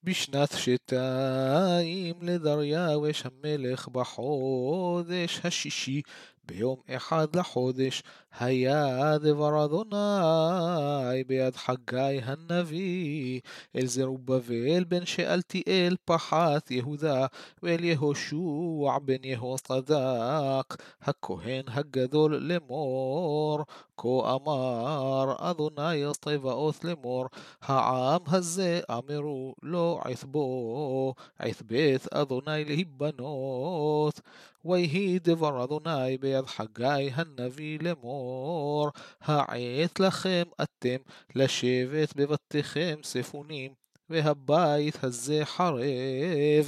בשנת שתיים לדריווש המלך בחודש השישי ביום אחד לחודש היה דבר אדוני ביד חגי הנביא אל זרובבל בן שאלתיאל פחת יהודה ואל יהושע בן יהוצדק הכהן הגדול לאמור כה אמר אדוני צבאות לאמור העם הזה אמרו לא עתבו עתבית אדוני להיבנות ויהי דבר אדוני ביד חגי הנביא לאמור העת לכם אתם לשבת בבתיכם ספונים והבית הזה חרב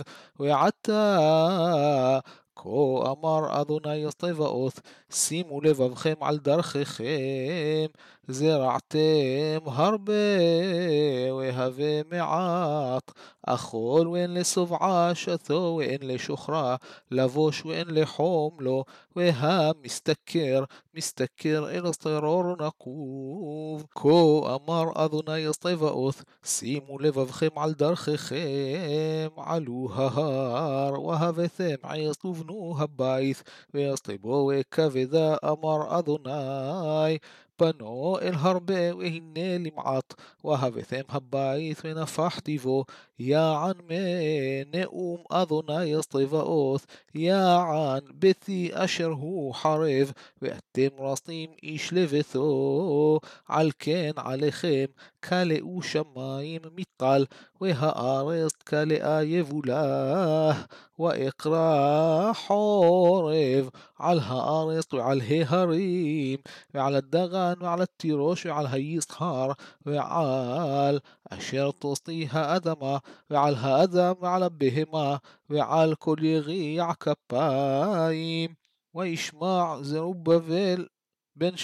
ועתה כה אמר אדוני צבאות שימו לבבכם על דרכיכם זרעתם הרבה והווה מעט אכול ואין לשובעה שתו ואין לשוכרה לבוש ואין לחום לו והמשתכר משתכר אל צרור נקוב כה אמר אדוני צבאות שימו לבבכם על דרכיכם עלו ההר והבאתם עץ ובנו הבית ויסטבו כבדה אמר אדוני פנו אל הרבה והנה למעט והבאתם הבית ונפחתי בו יען מנאום אדוני צבאות יען ביתי אשר הוא חרב ואתם רצים איש לביתו על כן עליכם כלאו שמיים מטל והארץ כלאה יבולה ואקרא חורב על הארץ ועל ההרים ועל הדגן ועל התירוש ועל היסחר ועל אשר תוסי האדמה ועל האדם ועל הבהמה ועל כל יגיע כפיים וישמע זרובבל בן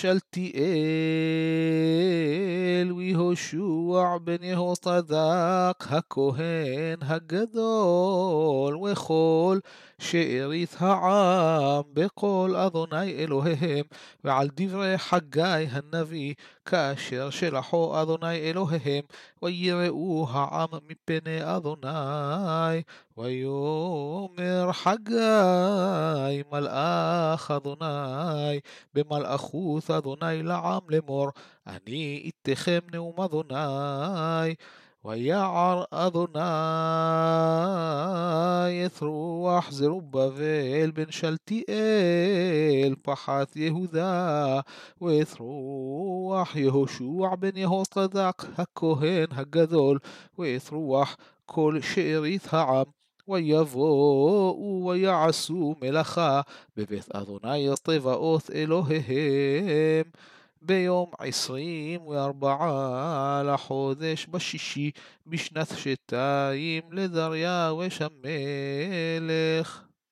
שלתיאל ויהושע בן יהוצדק הכהן הגדול וכל שארית העם בקול אדוני אלוהיהם ועל דברי חגי הנביא כאשר שלחו אדוני אלוהיהם ויראו העם מפני אדוני ויאמר חגי מלאך אדוני במלאכות אדוני לעם לאמור אני איתכם נאום אדוני ויער אדוני את רוח זרובבל בן שלתיאל פחת יהודה ואת רוח יהושע בן יהוצדק הכהן הגדול ואת רוח כל שארית העם ויבואו ויעשו מלאכה בבית אדוני צבאות אלוהיהם ביום 24 לחודש בשישי בשנת שתיים לדריווש המלך.